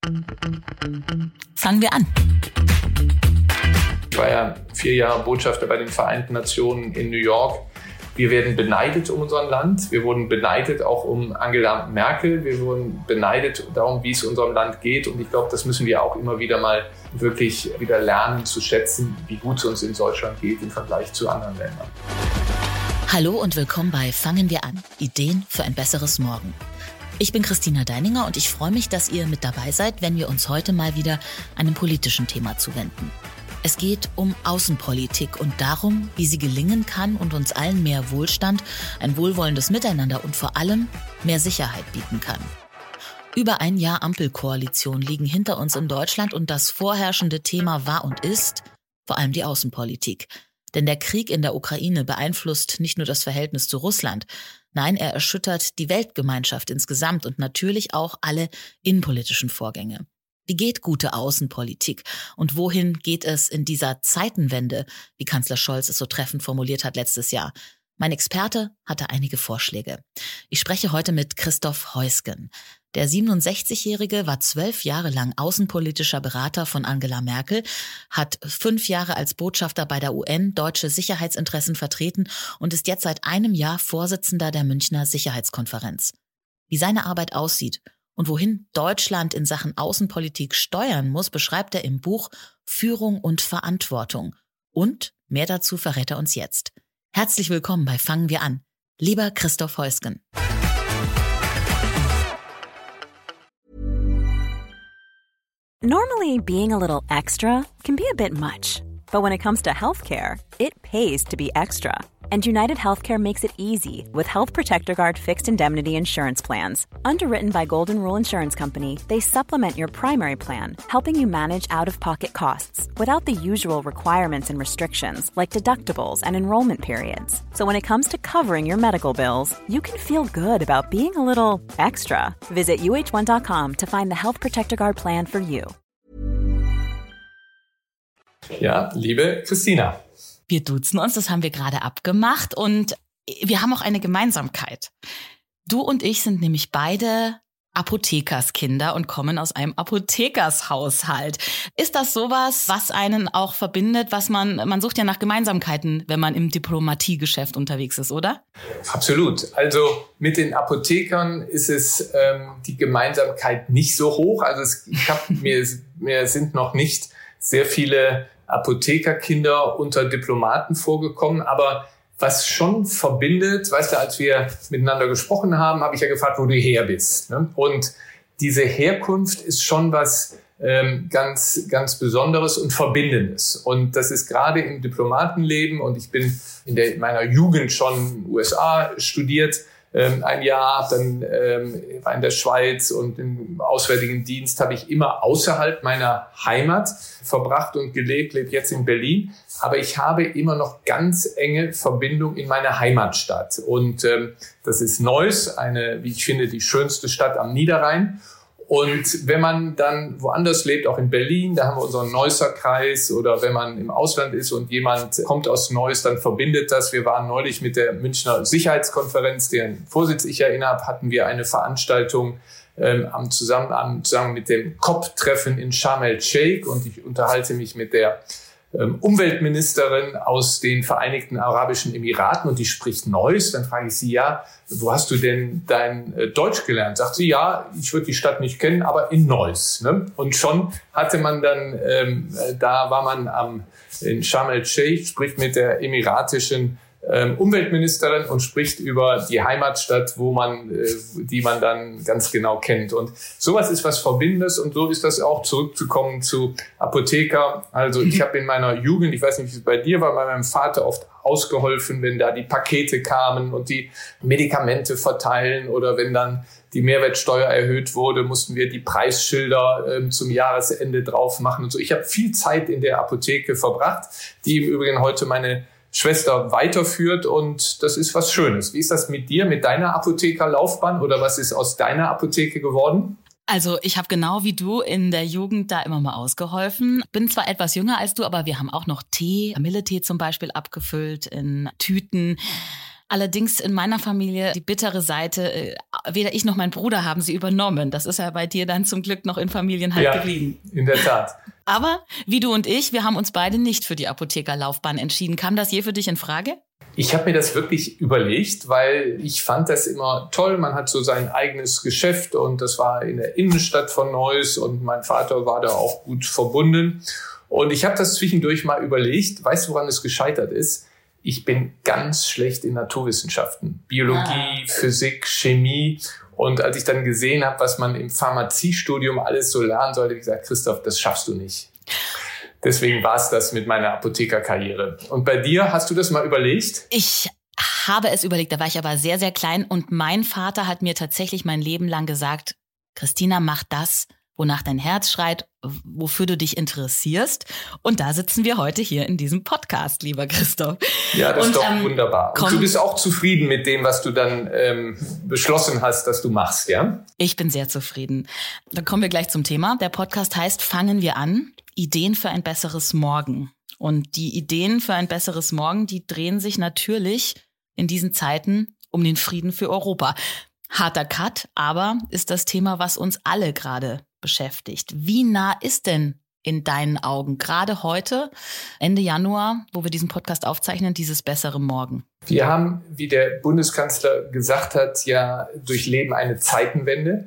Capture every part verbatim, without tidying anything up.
Fangen wir an. Ich war ja vier Jahre Botschafter bei den Vereinten Nationen in New York. Wir werden beneidet um unser Land. Wir wurden beneidet auch um Angela Merkel. Wir wurden beneidet darum, wie es unserem Land geht. Und ich glaube, das müssen wir auch immer wieder mal wirklich wieder lernen zu schätzen, wie gut es uns in Deutschland geht im Vergleich zu anderen Ländern. Hallo und willkommen bei Fangen wir an. Ideen für ein besseres Morgen. Ich bin Christina Deininger und ich freue mich, dass ihr mit dabei seid, wenn wir uns heute mal wieder einem politischen Thema zuwenden. Es geht um Außenpolitik und darum, wie sie gelingen kann und uns allen mehr Wohlstand, ein wohlwollendes Miteinander und vor allem mehr Sicherheit bieten kann. Über ein Jahr Ampelkoalition liegen hinter uns in Deutschland und das vorherrschende Thema war und ist vor allem die Außenpolitik. Denn der Krieg in der Ukraine beeinflusst nicht nur das Verhältnis zu Russland, nein, er erschüttert die Weltgemeinschaft insgesamt und natürlich auch alle innenpolitischen Vorgänge. Wie geht gute Außenpolitik und wohin geht es in dieser Zeitenwende, wie Kanzler Scholz es so treffend formuliert hat letztes Jahr? Mein Experte hatte einige Vorschläge. Ich spreche heute mit Christoph Heusgen. Der siebenundsechzigjährige war zwölf Jahre lang außenpolitischer Berater von Angela Merkel, hat fünf Jahre als Botschafter bei der U N deutsche Sicherheitsinteressen vertreten und ist jetzt seit einem Jahr Vorsitzender der Münchner Sicherheitskonferenz. Wie seine Arbeit aussieht und wohin Deutschland in Sachen Außenpolitik steuern muss, beschreibt er im Buch Führung und Verantwortung. Und mehr dazu verrät er uns jetzt. Herzlich willkommen bei Fangen wir an. Lieber Christoph Heusgen. Normally, being a little extra can be a bit much. But when it comes to healthcare, it pays to be extra. And United Healthcare makes it easy with Health Protector Guard fixed indemnity insurance plans. Underwritten by Golden Rule Insurance Company, they supplement your primary plan, helping you manage out-of-pocket costs without the usual requirements and restrictions like deductibles and enrollment periods. So when it comes to covering your medical bills, you can feel good about being a little extra. Visit U H one dot com to find the Health Protector Guard plan for you. Ja, liebe Christina. Wir duzen uns, das haben wir gerade abgemacht und wir haben auch eine Gemeinsamkeit. Du und ich sind nämlich beide Apothekerskinder und kommen aus einem Apothekershaushalt. Ist das sowas, was einen auch verbindet, was man, man sucht ja nach Gemeinsamkeiten, wenn man im Diplomatiegeschäft unterwegs ist, oder? Absolut. Also mit den Apothekern ist es ähm, die Gemeinsamkeit nicht so hoch. Also es, ich hab, mir, mir sind noch nicht sehr viele Apothekerkinder unter Diplomaten vorgekommen, aber was schon verbindet, weißt du, als wir miteinander gesprochen haben, habe ich ja gefragt, wo du her bist. Ne? Und diese Herkunft ist schon was ähm, ganz, ganz Besonderes und Verbindendes. Und das ist gerade im Diplomatenleben, und ich bin in, der, in meiner Jugend schon in den U S A studiert, Ähm, ein Jahr, dann ähm, war in der Schweiz und im Auswärtigen Dienst habe ich immer außerhalb meiner Heimat verbracht und gelebt, lebe jetzt in Berlin. Aber ich habe immer noch ganz enge Verbindung in meine Heimatstadt. Und ähm, das ist Neuss, eine, wie ich finde, die schönste Stadt am Niederrhein. Und wenn man dann woanders lebt, auch in Berlin, da haben wir unseren Neusser Kreis, oder wenn man im Ausland ist und jemand kommt aus Neuss, dann verbindet das. Wir waren neulich mit der Münchner Sicherheitskonferenz, deren Vorsitz ich ja innehabe, hatten wir eine Veranstaltung ähm, am zusammen, am, zusammen mit dem C O P-Treffen in Sharm el-Sheikh, und ich unterhalte mich mit der ähm, Umweltministerin aus den Vereinigten Arabischen Emiraten, und die spricht Neuss. Dann frage ich sie, ja, wo hast du denn dein äh, Deutsch gelernt? Sagt sie, ja, ich würde die Stadt nicht kennen, aber in Neuss. Ne? Und schon hatte man dann, ähm, da war man am, in Sharm el-Sheikh, spricht mit der emiratischen ähm, Umweltministerin und spricht über die Heimatstadt, wo man, äh, die man dann ganz genau kennt. Und sowas ist was Verbindendes, und so ist das auch, zurückzukommen zu Apotheker. Also ich habe in meiner Jugend, ich weiß nicht, wie es bei dir war, bei meinem Vater oft ausgeholfen, wenn da die Pakete kamen und die Medikamente verteilen, oder wenn dann die Mehrwertsteuer erhöht wurde, mussten wir die Preisschilder äh, zum Jahresende drauf machen und so. Ich habe viel Zeit in der Apotheke verbracht, die im Übrigen heute meine Schwester weiterführt, und das ist was Schönes. Wie ist das mit dir, mit deiner Apothekerlaufbahn, oder was ist aus deiner Apotheke geworden? Also ich habe genau wie du in der Jugend da immer mal ausgeholfen. Bin zwar etwas jünger als du, aber wir haben auch noch Tee, Kamilletee zum Beispiel abgefüllt in Tüten. Allerdings in meiner Familie die bittere Seite, äh, weder ich noch mein Bruder haben sie übernommen. Das ist ja bei dir dann zum Glück noch in Familienhalt ja, geblieben. In der Tat. Aber wie du und ich, wir haben uns beide nicht für die Apothekerlaufbahn entschieden. Kam das je für dich in Frage? Ich habe mir das wirklich überlegt, weil ich fand das immer toll. Man hat so sein eigenes Geschäft und das war in der Innenstadt von Neuss und mein Vater war da auch gut verbunden. Und ich habe das zwischendurch mal überlegt. Weißt du, woran es gescheitert ist? Ich bin ganz schlecht in Naturwissenschaften. Biologie, ah. Physik, Chemie. Und als ich dann gesehen habe, was man im Pharmaziestudium alles so lernen sollte, habe ich gesagt, Christoph, das schaffst du nicht. Deswegen war es das mit meiner Apothekerkarriere. Und bei dir, hast du das mal überlegt? Ich habe es überlegt, da war ich aber sehr, sehr klein. Und mein Vater hat mir tatsächlich mein Leben lang gesagt, Christina, mach das, wonach dein Herz schreit, wofür du dich interessierst. Und da sitzen wir heute hier in diesem Podcast, lieber Christoph. Ja, das und, ist doch ähm, wunderbar. Und du bist auch zufrieden mit dem, was du dann ähm, beschlossen hast, dass du machst, ja? Ich bin sehr zufrieden. Dann kommen wir gleich zum Thema. Der Podcast heißt Fangen wir an. Ideen für ein besseres Morgen. Und die Ideen für ein besseres Morgen, die drehen sich natürlich in diesen Zeiten um den Frieden für Europa. Harter Cut, aber ist das Thema, was uns alle gerade beschäftigt. Wie nah ist denn in deinen Augen gerade heute, Ende Januar, wo wir diesen Podcast aufzeichnen, dieses bessere Morgen? Wir haben, wie der Bundeskanzler gesagt hat, ja durchleben eine Zeitenwende.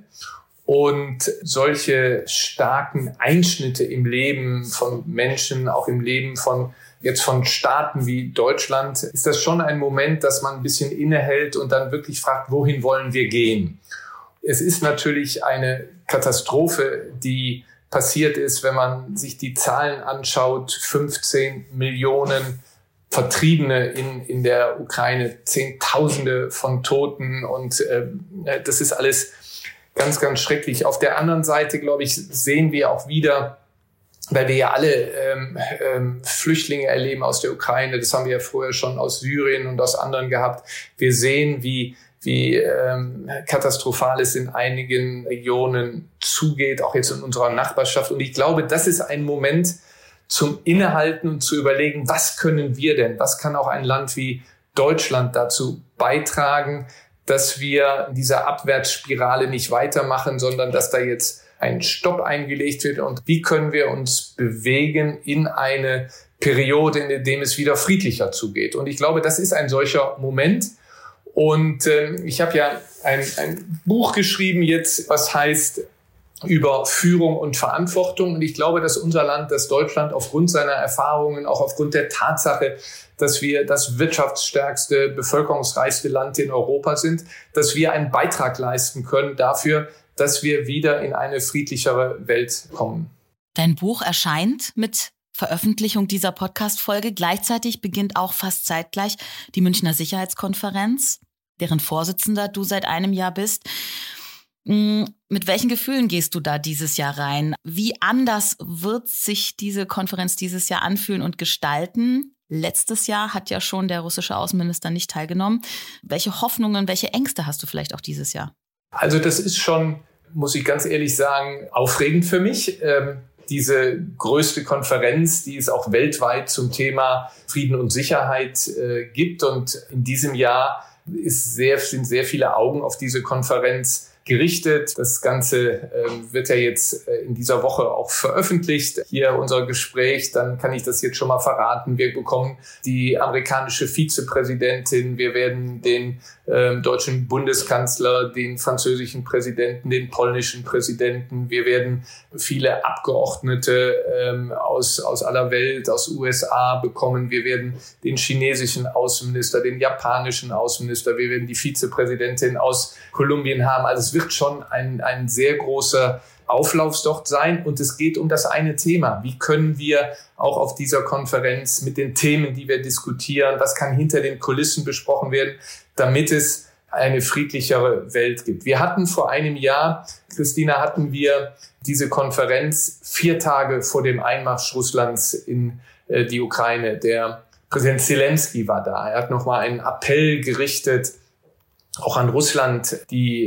Und solche starken Einschnitte im Leben von Menschen, auch im Leben von jetzt von Staaten wie Deutschland, ist das schon ein Moment, dass man ein bisschen innehält und dann wirklich fragt, wohin wollen wir gehen? Es ist natürlich eine Katastrophe, die passiert ist, wenn man sich die Zahlen anschaut. fünfzehn Millionen Vertriebene in, in der Ukraine, Zehntausende von Toten und äh, das ist alles ganz, ganz schrecklich. Auf der anderen Seite, glaube ich, sehen wir auch wieder, weil wir ja alle ähm, ähm, Flüchtlinge erleben aus der Ukraine. Das haben wir ja vorher schon aus Syrien und aus anderen gehabt. Wir sehen, wie, wie ähm, katastrophal es in einigen Regionen zugeht, auch jetzt in unserer Nachbarschaft. Und ich glaube, das ist ein Moment zum Innehalten und zu überlegen, was können wir denn? Was kann auch ein Land wie Deutschland dazu beitragen, dass wir in dieser Abwärtsspirale nicht weitermachen, sondern dass da jetzt ein Stopp eingelegt wird. Und wie können wir uns bewegen in eine Periode, in der es wieder friedlicher zugeht? Und ich glaube, das ist ein solcher Moment. Und äh, ich habe ja ein, ein Buch geschrieben jetzt, was heißt über Führung und Verantwortung. Und ich glaube, dass unser Land, dass Deutschland aufgrund seiner Erfahrungen, auch aufgrund der Tatsache, dass wir das wirtschaftsstärkste, bevölkerungsreichste Land in Europa sind, dass wir einen Beitrag leisten können dafür, dass wir wieder in eine friedlichere Welt kommen. Dein Buch erscheint mit Veröffentlichung dieser Podcast-Folge. Gleichzeitig beginnt auch fast zeitgleich die Münchner Sicherheitskonferenz, deren Vorsitzender du seit einem Jahr bist. Mit welchen Gefühlen gehst du da dieses Jahr rein? Wie anders wird sich diese Konferenz dieses Jahr anfühlen und gestalten? Letztes Jahr hat ja schon der russische Außenminister nicht teilgenommen. Welche Hoffnungen, welche Ängste hast du vielleicht auch dieses Jahr? Also das ist schon, muss ich ganz ehrlich sagen, aufregend für mich. Ähm, diese größte Konferenz, die es auch weltweit zum Thema Frieden und Sicherheit äh, gibt. Und in diesem Jahr ist sehr, sind sehr viele Augen auf diese Konferenz gerichtet. Das Ganze äh, wird ja jetzt äh, in dieser Woche auch veröffentlicht. Hier unser Gespräch, dann kann ich das jetzt schon mal verraten. Wir bekommen die amerikanische Vizepräsidentin, wir werden den äh, deutschen Bundeskanzler, den französischen Präsidenten, den polnischen Präsidenten, wir werden viele Abgeordnete ähm, aus, aus aller Welt, aus U S A bekommen. Wir werden den chinesischen Außenminister, den japanischen Außenminister, wir werden die Vizepräsidentin aus Kolumbien haben. Also es wird schon ein, ein sehr großer Auflauf dort sein. Und es geht um das eine Thema. Wie können wir auch auf dieser Konferenz mit den Themen, die wir diskutieren, was kann hinter den Kulissen besprochen werden, damit es eine friedlichere Welt gibt. Wir hatten vor einem Jahr, Christina, hatten wir diese Konferenz vier Tage vor dem Einmarsch Russlands in äh, die Ukraine. Der Präsident Zelensky war da. Er hat nochmal einen Appell gerichtet, auch an Russland, die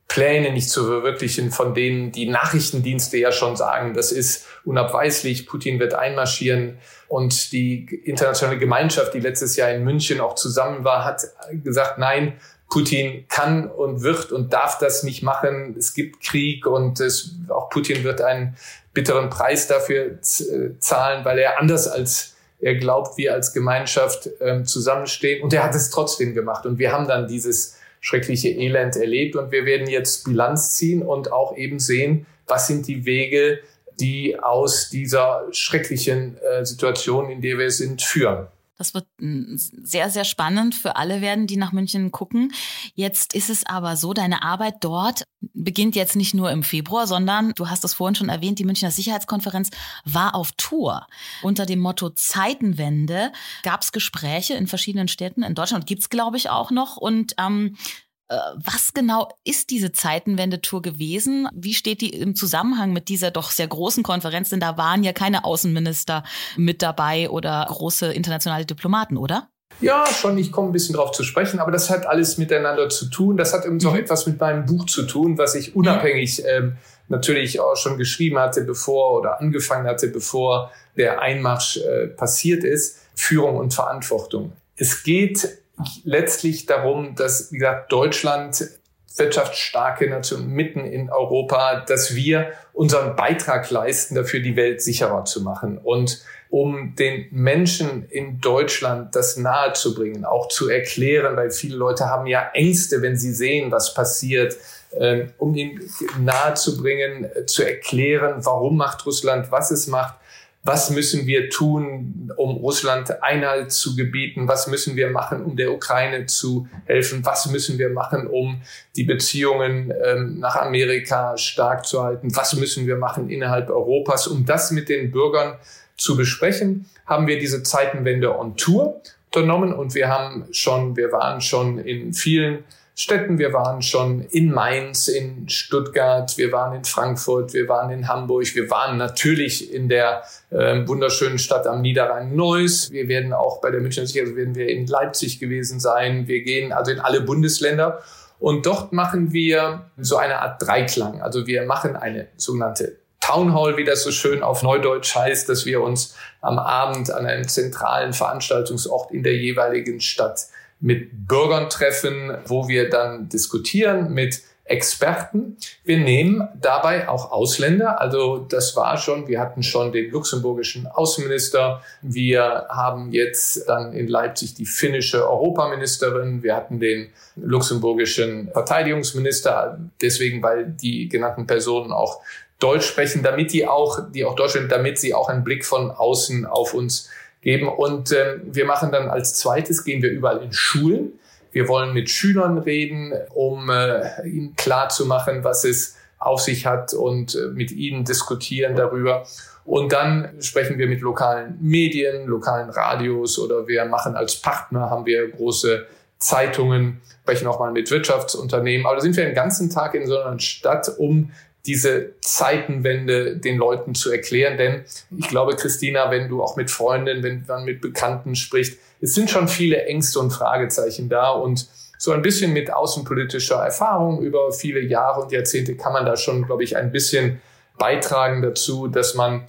Pläne nicht zu verwirklichen, von denen die Nachrichtendienste ja schon sagen, das ist unabweislich, Putin wird einmarschieren. Und die internationale Gemeinschaft, die letztes Jahr in München auch zusammen war, hat gesagt, nein, Putin kann und wird und darf das nicht machen. Es gibt Krieg und es, auch Putin wird einen bitteren Preis dafür z- zahlen, weil er anders als er glaubt, wir als Gemeinschaft ähm, zusammenstehen. Und er hat es trotzdem gemacht. Und wir haben dann dieses schreckliche Elend erlebt. Und wir werden jetzt Bilanz ziehen und auch eben sehen, was sind die Wege, die aus dieser schrecklichen äh, Situation, in der wir sind, führen. Das wird sehr, sehr spannend für alle werden, die nach München gucken. Jetzt ist es aber so, deine Arbeit dort beginnt jetzt nicht nur im Februar, sondern, du hast es vorhin schon erwähnt, die Münchner Sicherheitskonferenz war auf Tour. Unter dem Motto Zeitenwende gab es Gespräche in verschiedenen Städten in Deutschland, gibt es, glaube ich, auch noch. Und ähm, was genau ist diese Zeitenwende-Tour gewesen? Wie steht die im Zusammenhang mit dieser doch sehr großen Konferenz? Denn da waren ja keine Außenminister mit dabei oder große internationale Diplomaten, oder? Ja, schon. Ich komme ein bisschen drauf zu sprechen. Aber das hat alles miteinander zu tun. Das hat übrigens auch etwas mit meinem Buch zu tun, was ich unabhängig ähm, natürlich auch schon geschrieben hatte, bevor oder angefangen hatte, bevor der Einmarsch äh, passiert ist. Führung und Verantwortung. Es geht letztlich darum, dass, wie gesagt, Deutschland, wirtschaftsstarke Nation mitten in Europa, dass wir unseren Beitrag leisten, dafür die Welt sicherer zu machen. Und um den Menschen in Deutschland das nahezubringen, auch zu erklären, weil viele Leute haben ja Ängste, wenn sie sehen, was passiert, äh, um ihnen nahezubringen, äh, zu erklären, warum macht Russland, was es macht. Was müssen wir tun, um Russland Einhalt zu gebieten? Was müssen wir machen, um der Ukraine zu helfen? Was müssen wir machen, um die Beziehungen ähm, nach Amerika stark zu halten? Was müssen wir machen innerhalb Europas? Um das mit den Bürgern zu besprechen, haben wir diese Zeitenwende on Tour unternommen und wir haben schon, wir waren schon in vielen Städten. Wir waren schon in Mainz, in Stuttgart, wir waren in Frankfurt, wir waren in Hamburg, wir waren natürlich in der äh, wunderschönen Stadt am Niederrhein Neuss. Wir werden auch bei der Münchner Sicherheit, werden wir in Leipzig gewesen sein. Wir gehen also in alle Bundesländer und dort machen wir so eine Art Dreiklang. Also wir machen eine sogenannte Town Hall, wie das so schön auf Neudeutsch heißt, dass wir uns am Abend an einem zentralen Veranstaltungsort in der jeweiligen Stadt mit Bürgern treffen, wo wir dann diskutieren mit Experten. Wir nehmen dabei auch Ausländer. Also das war schon, wir hatten schon den luxemburgischen Außenminister. Wir haben jetzt dann in Leipzig die finnische Europaministerin. Wir hatten den luxemburgischen Verteidigungsminister. Deswegen, weil die genannten Personen auch Deutsch sprechen, damit die auch, die auch Deutsch sprechen, damit sie auch einen Blick von außen auf uns geben. Und äh, wir machen dann als zweites, gehen wir überall in Schulen. Wir wollen mit Schülern reden, um äh, ihnen klarzumachen, was es auf sich hat und äh, mit ihnen diskutieren darüber. Und dann sprechen wir mit lokalen Medien, lokalen Radios oder wir machen als Partner, haben wir große Zeitungen, sprechen auch mal mit Wirtschaftsunternehmen. Aber da sind wir den ganzen Tag in so einer Stadt, um diese Zeitenwende den Leuten zu erklären. Denn ich glaube, Christina, wenn du auch mit Freunden, wenn man mit Bekannten spricht, es sind schon viele Ängste und Fragezeichen da. Und so ein bisschen mit außenpolitischer Erfahrung über viele Jahre und Jahrzehnte kann man da schon, glaube ich, ein bisschen beitragen dazu, dass man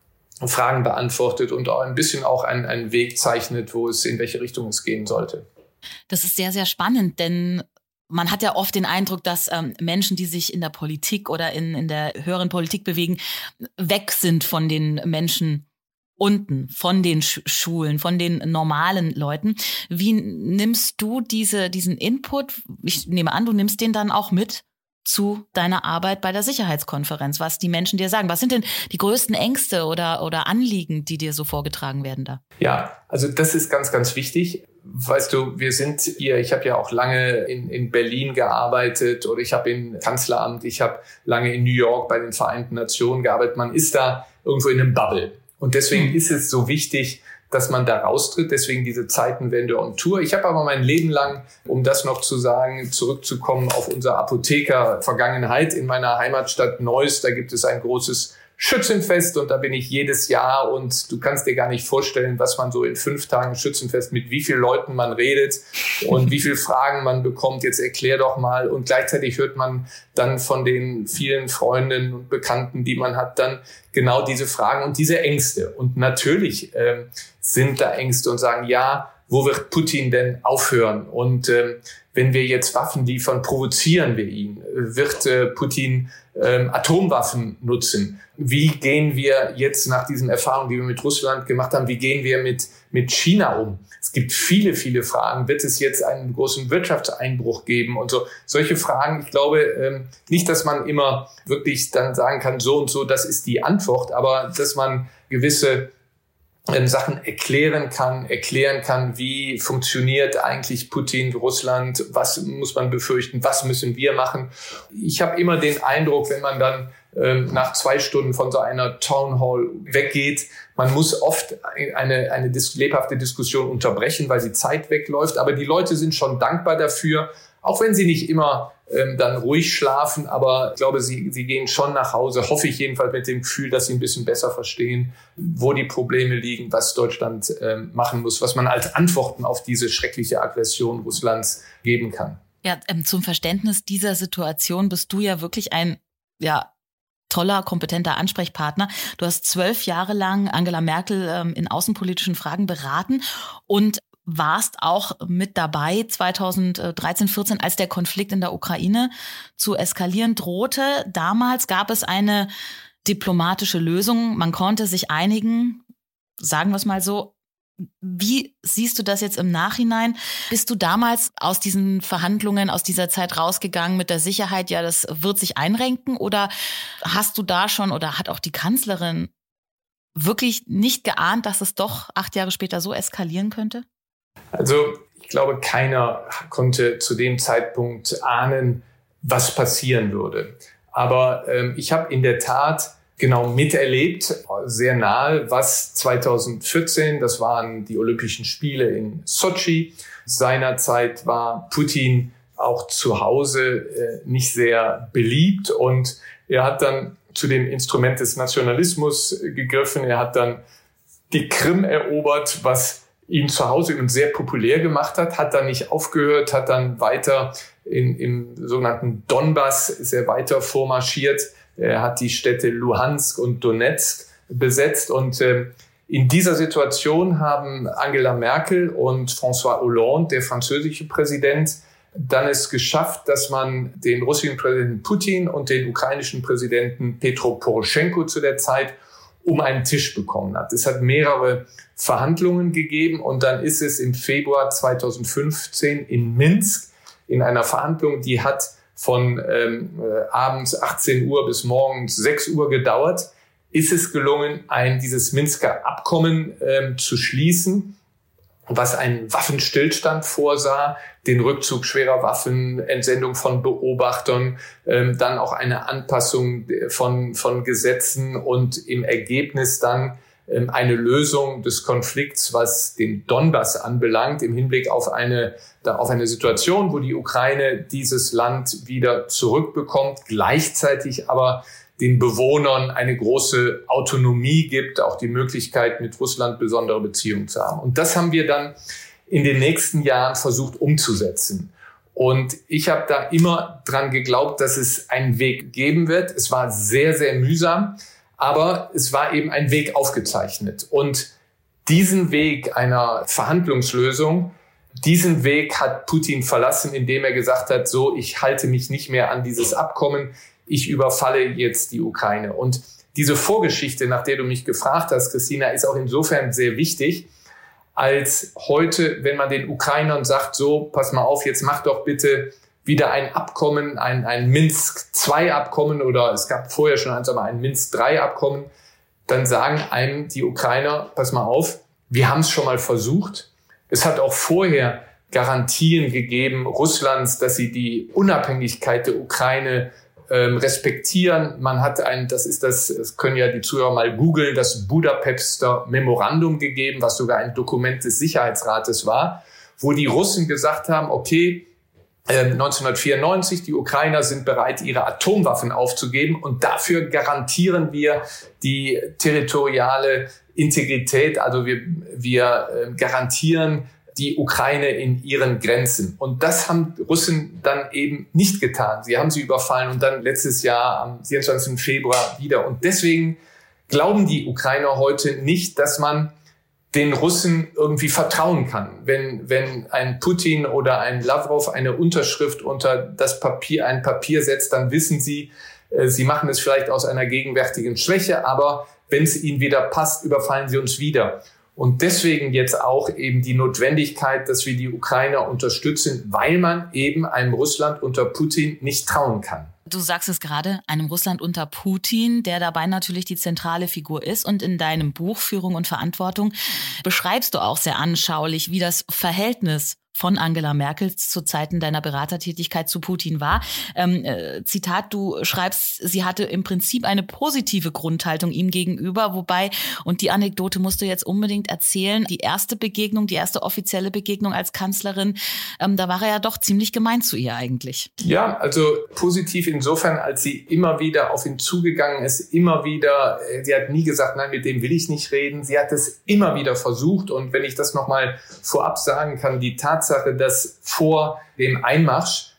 Fragen beantwortet und auch ein bisschen auch einen, einen Weg zeichnet, wo es, in welche Richtung es gehen sollte. Das ist sehr, sehr spannend, denn man hat ja oft den Eindruck, dass ähm, Menschen, die sich in der Politik oder in, in der höheren Politik bewegen, weg sind von den Menschen unten, von den Sch- Schulen, von den normalen Leuten. Wie nimmst du diese, diesen Input, ich nehme an, du nimmst den dann auch mit zu deiner Arbeit bei der Sicherheitskonferenz, was die Menschen dir sagen? Was sind denn die größten Ängste oder, oder Anliegen, die dir so vorgetragen werden da? Ja, also das ist ganz, ganz wichtig. Weißt du, wir sind hier, ich habe ja auch lange in, in Berlin gearbeitet oder ich habe im Kanzleramt, ich habe lange in New York bei den Vereinten Nationen gearbeitet. Man ist da irgendwo in einem Bubble. Und deswegen mhm. ist es so wichtig, dass man da raustritt. Deswegen diese Zeitenwende on Tour. Ich habe aber mein Leben lang, um das noch zu sagen, zurückzukommen auf unsere Apotheker-Vergangenheit in meiner Heimatstadt Neuss. Da gibt es ein großes Schützenfest und da bin ich jedes Jahr und du kannst dir gar nicht vorstellen, was man so in fünf Tagen Schützenfest, mit wie vielen Leuten man redet und wie viele Fragen man bekommt. Jetzt erklär doch mal. Und gleichzeitig hört man dann von den vielen Freundinnen und Bekannten, die man hat, dann genau diese Fragen und diese Ängste. Und natürlich ähm, sind da Ängste und sagen, ja, wo wird Putin denn aufhören? Und ähm, wenn wir jetzt Waffen liefern, provozieren wir ihn. Wird äh, Putin ähm, Atomwaffen nutzen? Wie gehen wir jetzt nach diesen Erfahrungen, die wir mit Russland gemacht haben, wie gehen wir mit, mit China um? Es gibt viele, viele Fragen. Wird es jetzt einen großen Wirtschaftseinbruch geben? Und so solche Fragen. Ich glaube ähm, nicht, dass man immer wirklich dann sagen kann, so und so, das ist die Antwort, aber dass man gewisse Sachen erklären kann, erklären kann, wie funktioniert eigentlich Putin, Russland, was muss man befürchten, was müssen wir machen. Ich habe immer den Eindruck, wenn man dann ähm, nach zwei Stunden von so einer Town Hall weggeht, man muss oft eine, eine dis- lebhafte Diskussion unterbrechen, weil die Zeit wegläuft, aber die Leute sind schon dankbar dafür, auch wenn sie nicht immer ähm, dann ruhig schlafen, aber ich glaube, sie, sie gehen schon nach Hause, hoffe ich jedenfalls mit dem Gefühl, dass sie ein bisschen besser verstehen, wo die Probleme liegen, was Deutschland ähm, machen muss, was man als Antworten auf diese schreckliche Aggression Russlands geben kann. Ja, ähm, zum Verständnis dieser Situation bist du ja wirklich ein, ja, toller, kompetenter Ansprechpartner. Du hast zwölf Jahre lang Angela Merkel ähm, in außenpolitischen Fragen beraten und warst auch mit dabei zweitausenddreizehn, vierzehn, als der Konflikt in der Ukraine zu eskalieren drohte. Damals gab es eine diplomatische Lösung. Man konnte sich einigen, sagen wir es mal so. Wie siehst du das jetzt im Nachhinein? Bist du damals aus diesen Verhandlungen, aus dieser Zeit rausgegangen mit der Sicherheit, ja, das wird sich einrenken? Oder hast du da schon, oder hat auch die Kanzlerin wirklich nicht geahnt, dass es doch acht Jahre später so eskalieren könnte? Also ich glaube, keiner konnte zu dem Zeitpunkt ahnen, was passieren würde. Aber ähm, ich habe in der Tat genau miterlebt, sehr nahe, was zweitausendvierzehn, das waren die Olympischen Spiele in Sotschi. Seinerzeit war Putin auch zu Hause äh, nicht sehr beliebt und er hat dann zu dem Instrument des Nationalismus gegriffen. Er hat dann die Krim erobert, was ihn zu Hause und sehr populär gemacht hat, hat dann nicht aufgehört, hat dann weiter in, im sogenannten Donbass, ist er weiter vormarschiert. Er hat die Städte Luhansk und Donetsk besetzt und äh, in dieser Situation haben Angela Merkel und François Hollande, der französische Präsident, dann es geschafft, dass man den russischen Präsidenten Putin und den ukrainischen Präsidenten Petro Poroschenko zu der Zeit um einen Tisch bekommen hat. Es hat mehrere Verhandlungen gegeben und dann ist es im Februar zweitausendfünfzehn in Minsk in einer Verhandlung, die hat von ähm, äh, abends achtzehn Uhr bis morgens sechs Uhr gedauert, ist es gelungen, ein dieses Minsker Abkommen ähm, zu schließen, was einen Waffenstillstand vorsah, den Rückzug schwerer Waffen, Entsendung von Beobachtern, ähm, dann auch eine Anpassung von, von Gesetzen und im Ergebnis dann ähm, eine Lösung des Konflikts, was den Donbass anbelangt, im Hinblick auf eine, auf eine Situation, wo die Ukraine dieses Land wieder zurückbekommt, gleichzeitig aber den Bewohnern eine große Autonomie gibt, auch die Möglichkeit, mit Russland besondere Beziehungen zu haben. Und das haben wir dann in den nächsten Jahren versucht umzusetzen. Und ich habe da immer dran geglaubt, dass es einen Weg geben wird. Es war sehr, sehr mühsam, aber es war eben ein Weg aufgezeichnet. Und diesen Weg einer Verhandlungslösung, diesen Weg hat Putin verlassen, indem er gesagt hat, so, ich halte mich nicht mehr an dieses Abkommen. Ich überfalle jetzt die Ukraine. Und diese Vorgeschichte, nach der du mich gefragt hast, Christina, ist auch insofern sehr wichtig, als heute, wenn man den Ukrainern sagt, so, pass mal auf, jetzt mach doch bitte wieder ein Abkommen, ein, ein Minsk zwei Abkommen oder es gab vorher schon eins, aber ein Minsk drei Abkommen, dann sagen einem die Ukrainer, pass mal auf, wir haben es schon mal versucht. Es hat auch vorher Garantien gegeben Russlands, dass sie die Unabhängigkeit der Ukraine Ähm, respektieren. Man hat ein, das ist das, das können ja die Zuhörer mal googeln, das Budapester Memorandum gegeben, was sogar ein Dokument des Sicherheitsrates war, wo die Russen gesagt haben, okay, neunzehnhundertvierundneunzig, die Ukrainer sind bereit, ihre Atomwaffen aufzugeben und dafür garantieren wir die territoriale Integrität, also wir, wir garantieren die Ukraine in ihren Grenzen. Und das haben Russen dann eben nicht getan. Sie haben sie überfallen und dann letztes Jahr am vierundzwanzigsten Februar wieder. Und deswegen glauben die Ukrainer heute nicht, dass man den Russen irgendwie vertrauen kann. Wenn, wenn ein Putin oder ein Lavrov eine Unterschrift unter das Papier, ein Papier setzt, dann wissen sie, äh, sie machen es vielleicht aus einer gegenwärtigen Schwäche, aber wenn es ihnen wieder passt, überfallen sie uns wieder. Und deswegen jetzt auch eben die Notwendigkeit, dass wir die Ukrainer unterstützen, weil man eben einem Russland unter Putin nicht trauen kann. Du sagst es gerade, einem Russland unter Putin, der dabei natürlich die zentrale Figur ist. Und in deinem Buch Führung und Verantwortung beschreibst du auch sehr anschaulich, wie das Verhältnis von Angela Merkel zu Zeiten deiner Beratertätigkeit zu Putin war. Ähm, äh, Zitat, du schreibst, sie hatte im Prinzip eine positive Grundhaltung ihm gegenüber, wobei, und die Anekdote musst du jetzt unbedingt erzählen, die erste Begegnung, die erste offizielle Begegnung als Kanzlerin, ähm, da war er ja doch ziemlich gemein zu ihr eigentlich. Ja, also positiv insofern, als sie immer wieder auf ihn zugegangen ist, immer wieder, sie hat nie gesagt, nein, mit dem will ich nicht reden, sie hat es immer wieder versucht und wenn ich das nochmal vorab sagen kann, die Tatsache, dass vor dem Einmarsch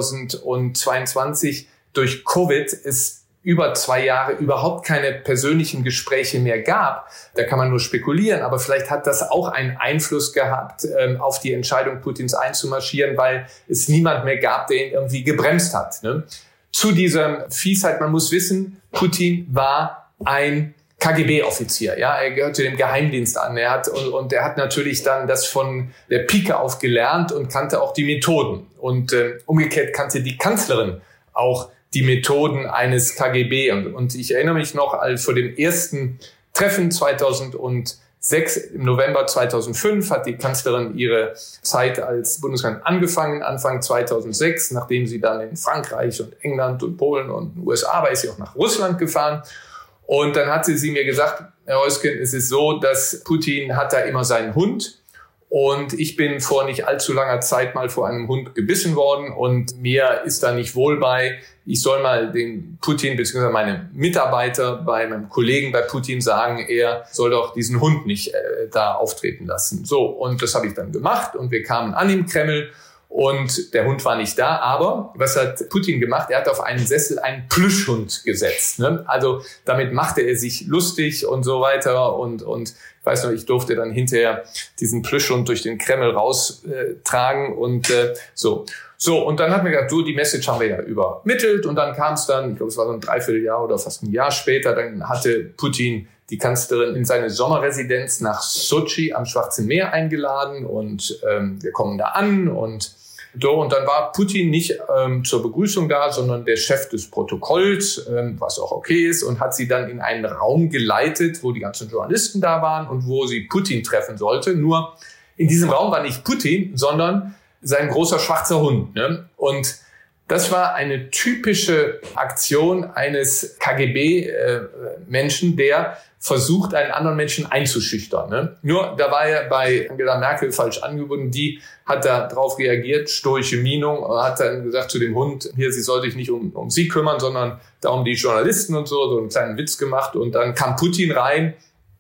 zweitausendzweiundzwanzig durch Covid es über zwei Jahre überhaupt keine persönlichen Gespräche mehr gab. Da kann man nur spekulieren, aber vielleicht hat das auch einen Einfluss gehabt ähm, auf die Entscheidung Putins einzumarschieren, weil es niemand mehr gab, der ihn irgendwie gebremst hat. Ne? Zu dieser Fiesheit, man muss wissen, Putin war ein K G B-Offizier, ja, er gehörte dem Geheimdienst an. Er hat und, und er hat natürlich dann das von der Pike auf gelernt und kannte auch die Methoden. Und äh, umgekehrt kannte die Kanzlerin auch die Methoden eines K G B. Und, und ich erinnere mich noch, als vor dem ersten Treffen zweitausendsechs, im November zweitausendfünf, hat die Kanzlerin ihre Zeit als Bundeskanzlerin angefangen, Anfang zweitausendsechs, nachdem sie dann in Frankreich und England und Polen und den U S A war, ist sie auch nach Russland gefahren. Und dann hatte sie mir gesagt, Herr Heusgen, es ist so, dass Putin hat da immer seinen Hund. Und ich bin vor nicht allzu langer Zeit mal vor einem Hund gebissen worden. Und mir ist da nicht wohl bei. Ich soll mal den Putin bzw. meine Mitarbeiter bei meinem Kollegen bei Putin sagen, er soll doch diesen Hund nicht äh, da auftreten lassen. So, und das habe ich dann gemacht. Und wir kamen an im Kreml. Und der Hund war nicht da, aber was hat Putin gemacht? Er hat auf einen Sessel einen Plüschhund gesetzt. Ne? Also damit machte er sich lustig und so weiter. Und, und ich weiß noch, ich durfte dann hinterher diesen Plüschhund durch den Kreml raustragen äh, und äh, so. So, und dann hat mir gesagt, so, die Message haben wir ja übermittelt. Und dann kam es dann, ich glaube, es war so ein Dreivierteljahr oder fast ein Jahr später, dann hatte Putin die Kanzlerin in seine Sommerresidenz nach Sotschi am Schwarzen Meer eingeladen und ähm, wir kommen da an und so, und dann war Putin nicht ähm, zur Begrüßung da, sondern der Chef des Protokolls, ähm, was auch okay ist, und hat sie dann in einen Raum geleitet, wo die ganzen Journalisten da waren und wo sie Putin treffen sollte. Nur in diesem Raum war nicht Putin, sondern sein großer schwarzer Hund. Ne? Und das war eine typische Aktion eines K G B-Menschen, der versucht, einen anderen Menschen einzuschüchtern. Ne? Nur, da war er bei Angela Merkel falsch angebunden. Die hat da drauf reagiert, stoische Mienung, hat dann gesagt zu dem Hund, hier, sie soll sich nicht um, um sie kümmern, sondern da um die Journalisten und so, so einen kleinen Witz gemacht. Und dann kam Putin rein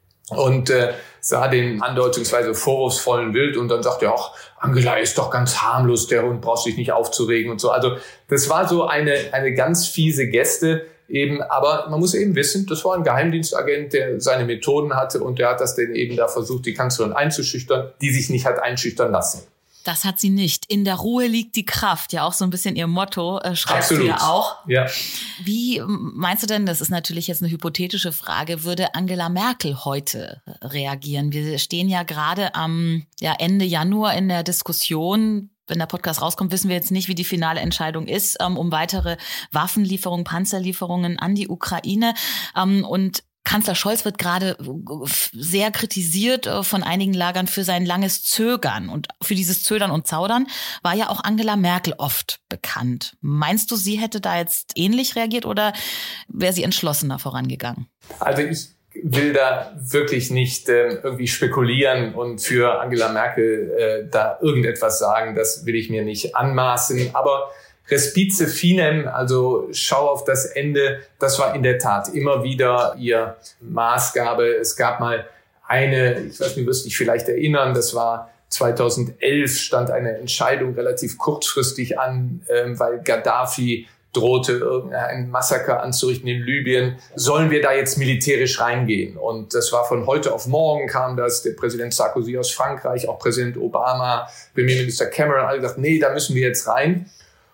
und äh, sah den andeutungsweise vorwurfsvollen Bild und dann sagte er, ach, Angela ist doch ganz harmlos, der Hund braucht sich nicht aufzuregen und so. Also das war so eine eine ganz fiese Geste eben, aber man muss eben wissen, das war ein Geheimdienstagent, der seine Methoden hatte und der hat das dann eben da versucht, die Kanzlerin einzuschüchtern, die sich nicht hat einschüchtern lassen. Das hat sie nicht. In der Ruhe liegt die Kraft. Ja, auch so ein bisschen ihr Motto, äh, schreibst Absolut. du ja auch. Ja. Wie meinst du denn, das ist natürlich jetzt eine hypothetische Frage, würde Angela Merkel heute reagieren? Wir stehen ja gerade am ja, Ende Januar in der Diskussion. Wenn der Podcast rauskommt, wissen wir jetzt nicht, wie die finale Entscheidung ist, ähm, um weitere Waffenlieferungen, Panzerlieferungen an die Ukraine. Ähm, und Kanzler Scholz wird gerade sehr kritisiert von einigen Lagern für sein langes Zögern. Und für dieses Zögern und Zaudern war ja auch Angela Merkel oft bekannt. Meinst du, sie hätte da jetzt ähnlich reagiert oder wäre sie entschlossener vorangegangen? Also ich will da wirklich nicht äh, irgendwie spekulieren und für Angela Merkel äh, da irgendetwas sagen. Das will ich mir nicht anmaßen. Aber Respice finem, also schau auf das Ende, das war in der Tat immer wieder ihr Maßgabe. Es gab mal eine, ich weiß nicht, du wirst dich vielleicht erinnern, das war zweitausendelf, stand eine Entscheidung relativ kurzfristig an, ähm, weil Gaddafi drohte, irgendein Massaker anzurichten in Libyen. Sollen wir da jetzt militärisch reingehen? Und das war von heute auf morgen kam das, der Präsident Sarkozy aus Frankreich, auch Präsident Obama, Premierminister Cameron, alle gesagt, nee, da müssen wir jetzt rein.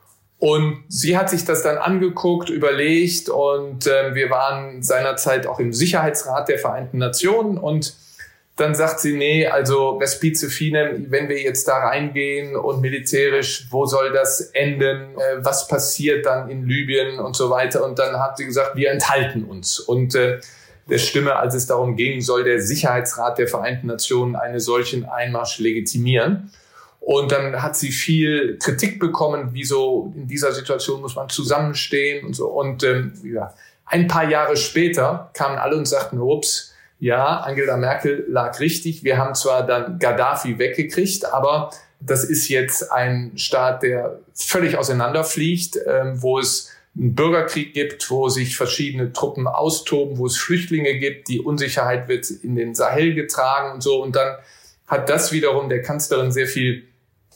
Und sie hat sich das dann angeguckt, überlegt und äh, wir waren seinerzeit auch im Sicherheitsrat der Vereinten Nationen und dann sagt sie, nee, also Respice finem, wenn wir jetzt da reingehen und militärisch, wo soll das enden? Äh, was passiert dann in Libyen und so weiter? Und dann hat sie gesagt, wir enthalten uns. Und äh, der Stimme, als es darum ging, soll der Sicherheitsrat der Vereinten Nationen einen solchen Einmarsch legitimieren. Und dann hat sie viel Kritik bekommen, wieso in dieser Situation muss man zusammenstehen und so. Und ähm, ja, ein paar Jahre später kamen alle und sagten, ups, ja, Angela Merkel lag richtig. Wir haben zwar dann Gaddafi weggekriegt, aber das ist jetzt ein Staat, der völlig auseinanderfliegt, ähm, wo es einen Bürgerkrieg gibt, wo sich verschiedene Truppen austoben, wo es Flüchtlinge gibt, die Unsicherheit wird in den Sahel getragen und so. Und dann hat das wiederum der Kanzlerin sehr viel